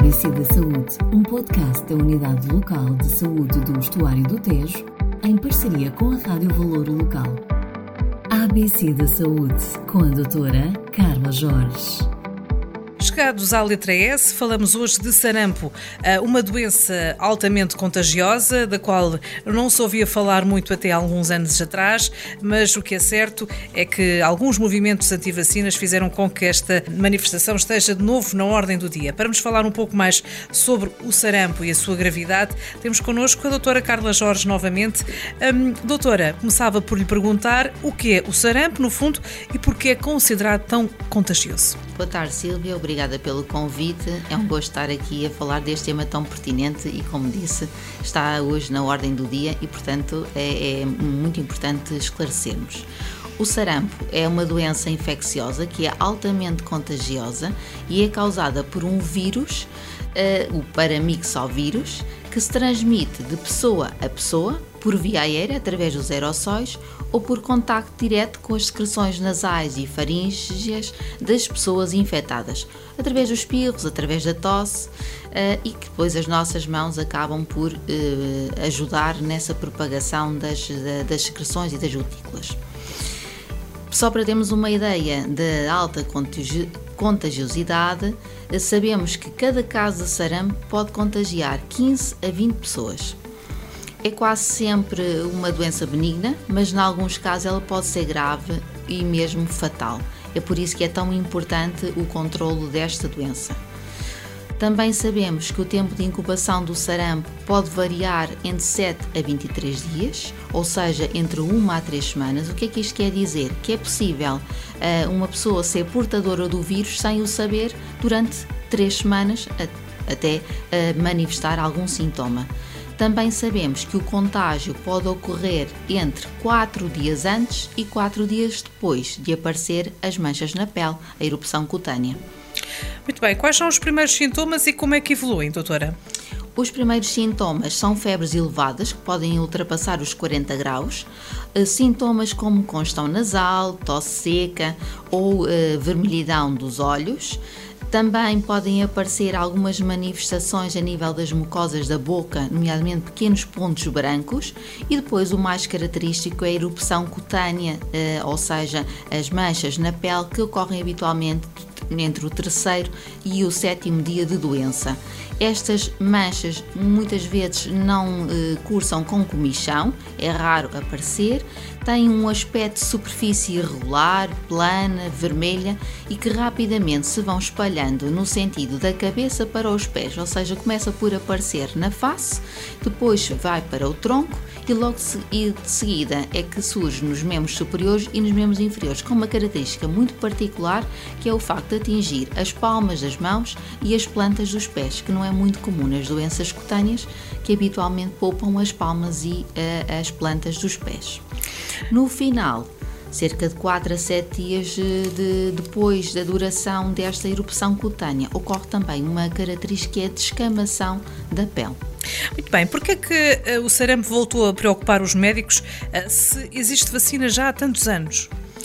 ABC da Saúde, um podcast da Unidade Local de Saúde do Estuário do Tejo, em parceria com a Rádio Valor Local. ABC da Saúde, com a doutora Carla Jorge. Chegados à letra S, falamos hoje de sarampo, uma doença altamente contagiosa, da qual não se ouvia falar muito até há alguns anos atrás, mas o que é certo é que alguns movimentos anti-vacinas fizeram com que esta manifestação esteja de novo na ordem do dia. Para nos falar um pouco mais sobre o sarampo e a sua gravidade, temos connosco a doutora Carla Jorge novamente. Doutora, começava por lhe perguntar o que é o sarampo, no fundo, e por que é considerado tão contagioso. Boa tarde, Sílvia. Obrigada pelo convite. É um gosto estar aqui a falar deste tema tão pertinente e, como disse, está hoje na ordem do dia e, portanto, é muito importante esclarecermos. O sarampo é uma doença infecciosa que é altamente contagiosa e é causada por um vírus, o paramyxovírus, que se transmite de pessoa a pessoa, por via aérea, através dos aerossóis, ou por contacto direto com as secreções nasais e faríngeas das pessoas infectadas, através dos espirros, através da tosse, e que depois as nossas mãos acabam por ajudar nessa propagação das secreções e das gotículas. Só para termos uma ideia da alta contagiosidade, sabemos que cada caso de sarampo pode contagiar 15 a 20 pessoas. É quase sempre uma doença benigna, mas em alguns casos ela pode ser grave e mesmo fatal. É por isso que é tão importante o controlo desta doença. Também sabemos que o tempo de incubação do sarampo pode variar entre 7 a 23 dias, ou seja, entre 1 a 3 semanas. O que é que isto quer dizer? Que é possível uma pessoa ser portadora do vírus sem o saber durante 3 semanas até manifestar algum sintoma. Também sabemos que o contágio pode ocorrer entre 4 dias antes e 4 dias depois de aparecer as manchas na pele, a erupção cutânea. Muito bem, quais são os primeiros sintomas e como é que evoluem, doutora? Os primeiros sintomas são febres elevadas, que podem ultrapassar os 40 graus, sintomas como congestão nasal, tosse seca ou vermelhidão dos olhos. Também podem aparecer algumas manifestações a nível das mucosas da boca, nomeadamente pequenos pontos brancos, e depois o mais característico é a erupção cutânea, ou seja, as manchas na pele que ocorrem habitualmente entre o 3º e o 7º dia de doença. Estas manchas muitas vezes não cursam com comichão, é raro aparecer, têm um aspecto de superfície irregular, plana, vermelha e que rapidamente se vão espalhando no sentido da cabeça para os pés, ou seja, começa por aparecer na face, depois vai para o tronco e logo de seguida é que surge nos membros superiores e nos membros inferiores, com uma característica muito particular, que é o facto de atingir as palmas das mãos e as plantas dos pés, que não é muito comum nas doenças cutâneas, que habitualmente poupam as palmas e as plantas dos pés. No final, cerca de 4 a 7 dias depois da duração desta erupção cutânea, ocorre também uma característica que é a descamação da pele. Muito bem, porque é que o sarampo voltou a preocupar os médicos se existe vacina já há tantos anos?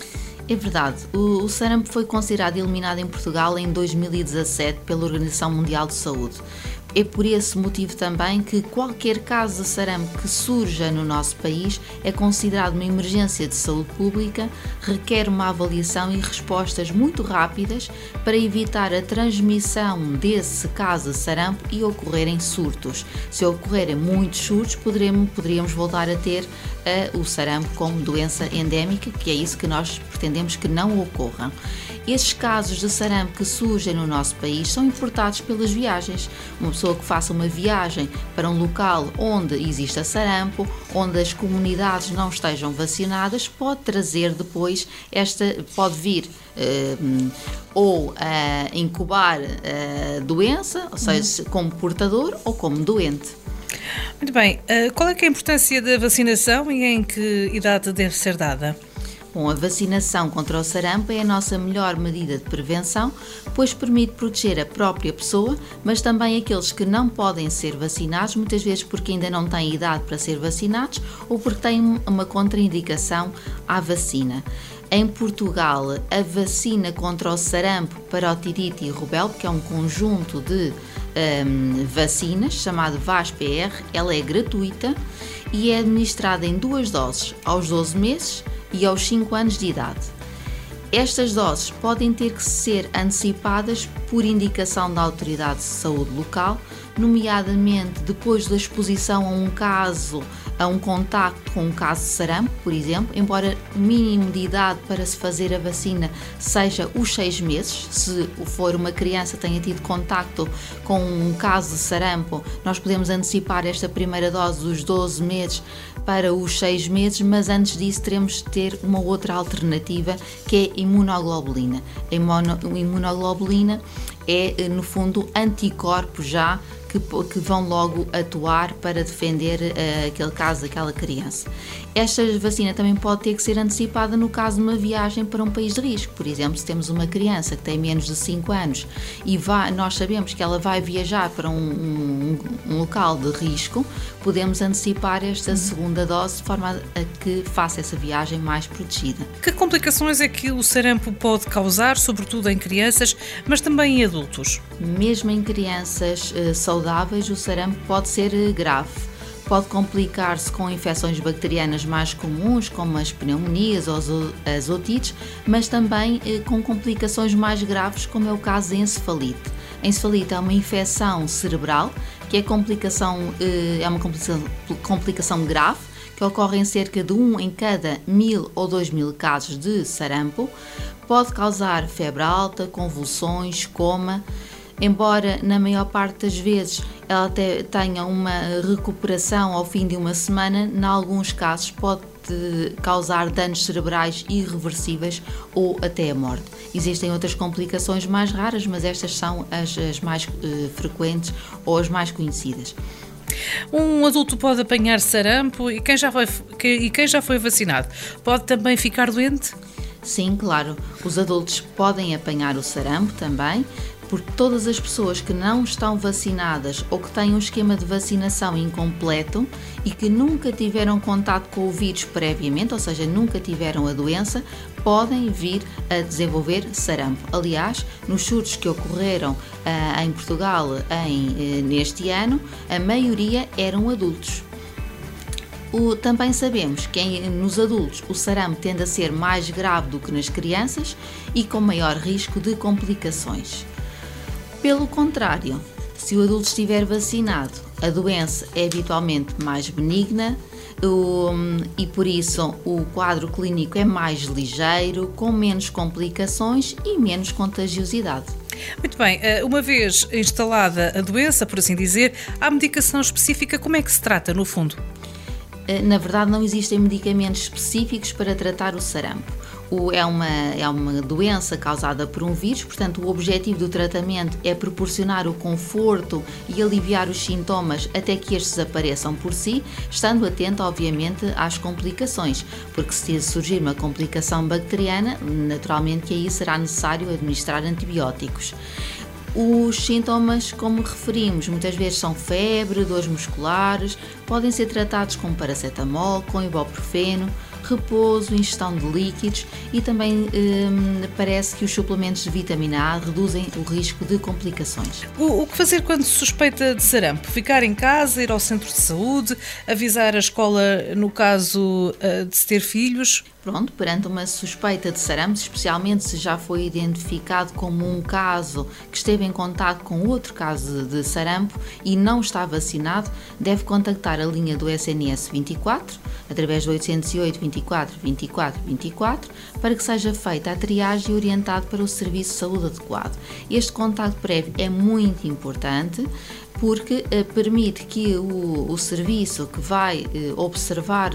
É verdade, o sarampo foi considerado eliminado em Portugal em 2017 pela Organização Mundial de Saúde. É por esse motivo também que qualquer caso de sarampo que surja no nosso país é considerado uma emergência de saúde pública, requer uma avaliação e respostas muito rápidas para evitar a transmissão desse caso de sarampo e ocorrerem surtos. Se ocorrerem muitos surtos, poderíamos voltar a ter o sarampo como doença endémica, que é isso que nós pretendemos que não ocorram. Esses casos de sarampo que surgem no nosso país são importados pelas viagens. Uma pessoa que faça uma viagem para um local onde exista sarampo, onde as comunidades não estejam vacinadas, pode trazer depois pode vir ou a incubar a doença, ou seja, como portador ou como doente. Muito bem, qual é que é a importância da vacinação e em que idade deve ser dada? Bom, a vacinação contra o sarampo é a nossa melhor medida de prevenção, pois permite proteger a própria pessoa, mas também aqueles que não podem ser vacinados, muitas vezes porque ainda não têm idade para ser vacinados ou porque têm uma contraindicação à vacina. Em Portugal, a vacina contra o sarampo, parotite e rubéola, que é um conjunto de vacinas, chamado VAS-PR, ela é gratuita e é administrada em 2 doses, aos 12 meses e aos 5 anos de idade. Estas doses podem ter que ser antecipadas por indicação da Autoridade de Saúde local, nomeadamente depois da exposição a um contacto com um caso de sarampo, por exemplo, embora o mínimo de idade para se fazer a vacina seja os 6 meses, se for uma criança que tenha tido contacto com um caso de sarampo, nós podemos antecipar esta primeira dose dos 12 meses para os 6 meses, mas antes disso teremos de ter uma outra alternativa, que é a imunoglobulina. A imunoglobulina é, no fundo, anticorpos já que vão logo atuar para defender aquele caso, aquela criança. Esta vacina também pode ter que ser antecipada no caso de uma viagem para um país de risco. Por exemplo, se temos uma criança que tem menos de 5 anos e nós sabemos que ela vai viajar para um local de risco, podemos antecipar esta segunda dose de forma a que faça essa viagem mais protegida. Que complicações é que o sarampo pode causar, sobretudo em crianças, mas também em adultos? Mesmo em crianças saudáveis, o sarampo pode ser grave. Pode complicar-se com infecções bacterianas mais comuns, como as pneumonias ou as otites, mas também com complicações mais graves, como é o caso da encefalite. A encefalite é uma infecção cerebral, que é uma complicação grave, que ocorre em cerca de 1 em cada 1000 ou 2000 casos de sarampo. Pode causar febre alta, convulsões, coma. Embora na maior parte das vezes ela tenha uma recuperação ao fim de uma semana, em alguns casos pode causar danos cerebrais irreversíveis ou até a morte. Existem outras complicações mais raras, mas estas são as mais frequentes ou as mais conhecidas. Um adulto pode apanhar sarampo e quem já foi vacinado pode também ficar doente? Sim, claro. Os adultos podem apanhar o sarampo também, porque todas as pessoas que não estão vacinadas ou que têm um esquema de vacinação incompleto e que nunca tiveram contato com o vírus previamente, ou seja, nunca tiveram a doença, podem vir a desenvolver sarampo. Aliás, nos surtos que ocorreram em Portugal neste ano, a maioria eram adultos. Também sabemos que nos adultos o sarampo tende a ser mais grave do que nas crianças e com maior risco de complicações. Pelo contrário, se o adulto estiver vacinado, a doença é habitualmente mais benigna e por isso o quadro clínico é mais ligeiro, com menos complicações e menos contagiosidade. Muito bem, uma vez instalada a doença, por assim dizer, há medicação específica, como é que se trata no fundo? Na verdade, não existem medicamentos específicos para tratar o sarampo. É uma doença causada por um vírus, portanto, o objetivo do tratamento é proporcionar o conforto e aliviar os sintomas até que estes desapareçam por si, estando atento, obviamente, às complicações, porque se surgir uma complicação bacteriana, naturalmente que aí será necessário administrar antibióticos. Os sintomas, como referimos, muitas vezes são febre, dores musculares, podem ser tratados com paracetamol, com ibuprofeno, repouso, ingestão de líquidos e também parece que os suplementos de vitamina A reduzem o risco de complicações. O que fazer quando se suspeita de sarampo? Ficar em casa, ir ao centro de saúde, avisar a escola no caso de se ter filhos? Pronto, perante uma suspeita de sarampo, especialmente se já foi identificado como um caso que esteve em contato com outro caso de sarampo e não está vacinado, deve contactar a linha do SNS 24, através do 808 24 24 24, para que seja feita a triagem e orientado para o serviço de saúde adequado. Este contacto prévio é muito importante, porque permite que o serviço que vai observar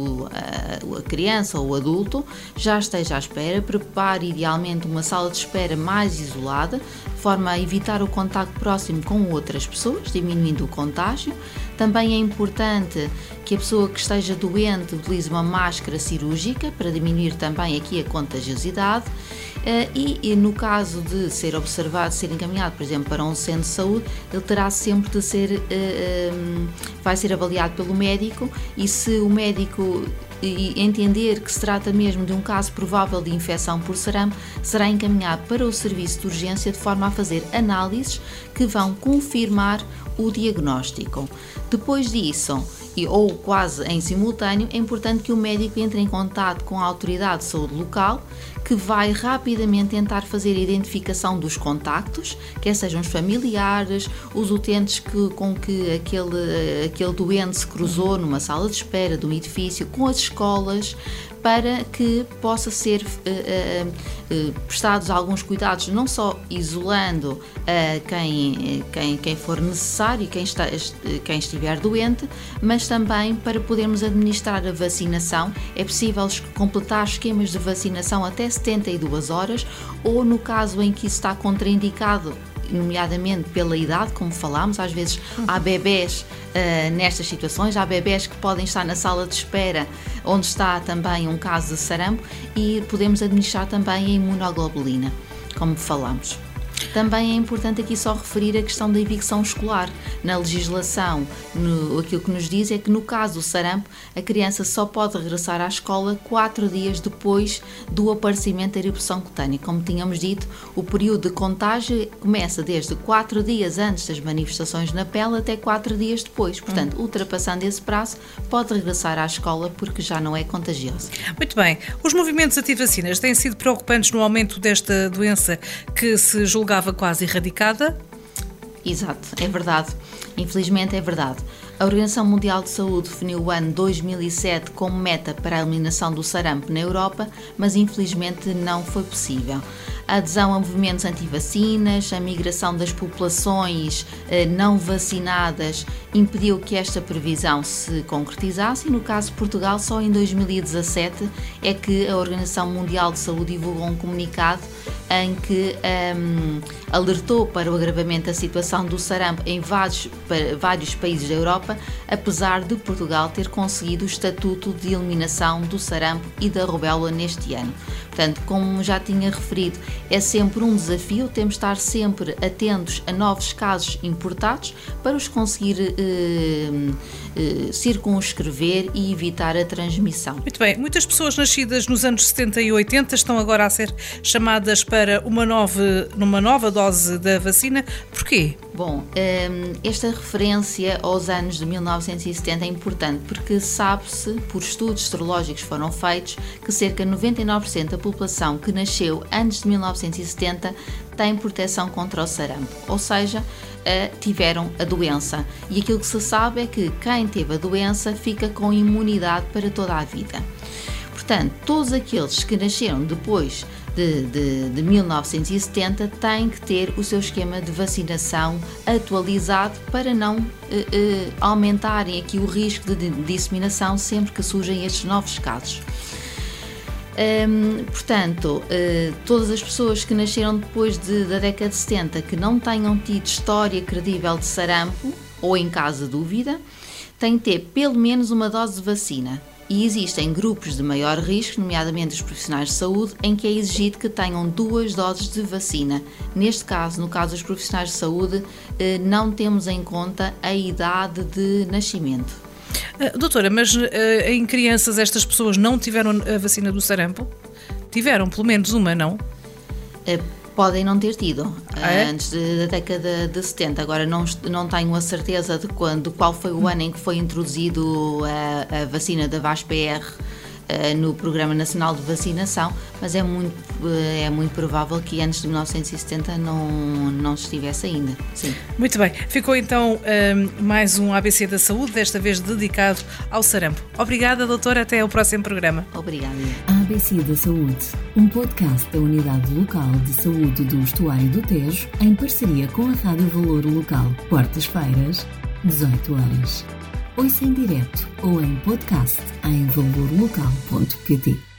a criança ou o adulto já esteja à espera, prepare idealmente uma sala de espera mais isolada, de forma a evitar o contacto próximo com outras pessoas, diminuindo o contágio. Também é importante que a pessoa que esteja doente utilize uma máscara cirúrgica para diminuir também aqui a contagiosidade. E no caso de ser observado, ser encaminhado, por exemplo, para um centro de saúde, ele terá sempre de vai ser avaliado pelo médico e se o médico e entender que se trata mesmo de um caso provável de infecção por sarampo, será encaminhado para o serviço de urgência de forma a fazer análises que vão confirmar o diagnóstico. Depois disso, ou quase em simultâneo, é importante que o médico entre em contato com a autoridade de saúde local, que vai rapidamente tentar fazer a identificação dos contactos, quer sejam os familiares, os utentes com que aquele doente se cruzou numa sala de espera de um edifício, com as escolas, para que possa ser prestados alguns cuidados, não só isolando quem for necessário, quem estiver doente, mas também para podermos administrar a vacinação. É possível completar esquemas de vacinação até 72 horas, ou no caso em que isso está contraindicado, nomeadamente pela idade, como falámos, às vezes há bebés nestas situações, há bebés que podem estar na sala de espera onde está também um caso de sarampo, e podemos administrar também a imunoglobulina, como falámos. Também é importante aqui só referir a questão da evicção escolar. Na legislação, aquilo que nos diz é que no caso do sarampo, a criança só pode regressar à escola 4 dias depois do aparecimento da erupção cutânea. Como tínhamos dito, o período de contágio começa desde 4 dias antes das manifestações na pele até 4 dias depois. Portanto, ultrapassando esse prazo, pode regressar à escola porque já não é contagioso. Muito bem. Os movimentos anti-vacinas têm sido preocupantes no aumento desta doença que se julgava quase erradicada? Exato, é verdade. Infelizmente é verdade. A Organização Mundial de Saúde definiu o ano 2007 como meta para a eliminação do sarampo na Europa, mas infelizmente não foi possível. A adesão a movimentos anti-vacinas, a migração das populações não vacinadas impediu que esta previsão se concretizasse, e no caso de Portugal, só em 2017 é que a Organização Mundial de Saúde divulgou um comunicado em que alertou para o agravamento da situação do sarampo em vários países da Europa, apesar de Portugal ter conseguido o estatuto de eliminação do sarampo e da rubéola neste ano. Portanto, como já tinha referido, é sempre um desafio, temos de estar sempre atentos a novos casos importados para os conseguir circunscrever e evitar a transmissão. Muito bem, muitas pessoas nascidas nos anos 70 e 80 estão agora a ser chamadas para uma nova dose da vacina. Porquê? Bom, esta referência aos anos de 1970 é importante porque sabe-se, por estudos serológicos que foram feitos, que cerca de 99% da população que nasceu antes de 1970 tem proteção contra o sarampo, ou seja, tiveram a doença. E aquilo que se sabe é que quem teve a doença fica com imunidade para toda a vida. Portanto, todos aqueles que nasceram depois de 1970 têm que ter o seu esquema de vacinação atualizado para não aumentarem aqui o risco de disseminação sempre que surgem estes novos casos. Portanto, todas as pessoas que nasceram depois da década de 70 que não tenham tido história credível de sarampo, ou em caso de dúvida, têm que ter pelo menos uma dose de vacina. E existem grupos de maior risco, nomeadamente os profissionais de saúde, em que é exigido que tenham 2 doses de vacina. Neste caso, no caso dos profissionais de saúde, não temos em conta a idade de nascimento. Doutora, mas em crianças estas pessoas não tiveram a vacina do sarampo? Tiveram pelo menos uma, não? Podem não ter tido, antes da década de 70. Agora não tenho a certeza de qual foi o ano em que foi introduzido a vacina da VASPR no Programa Nacional de Vacinação, mas é muito provável que antes de 1970 não estivesse ainda. Sim. Muito bem, ficou então mais um ABC da Saúde, desta vez dedicado ao sarampo. Obrigada, doutora, até ao próximo programa. Obrigada. ABC da Saúde, um podcast da Unidade Local de Saúde do Estuário do Tejo, em parceria com a Rádio Valor Local, quartas-feiras, 18 horas. Ouça em direto ou em podcast em valorlocal.pt.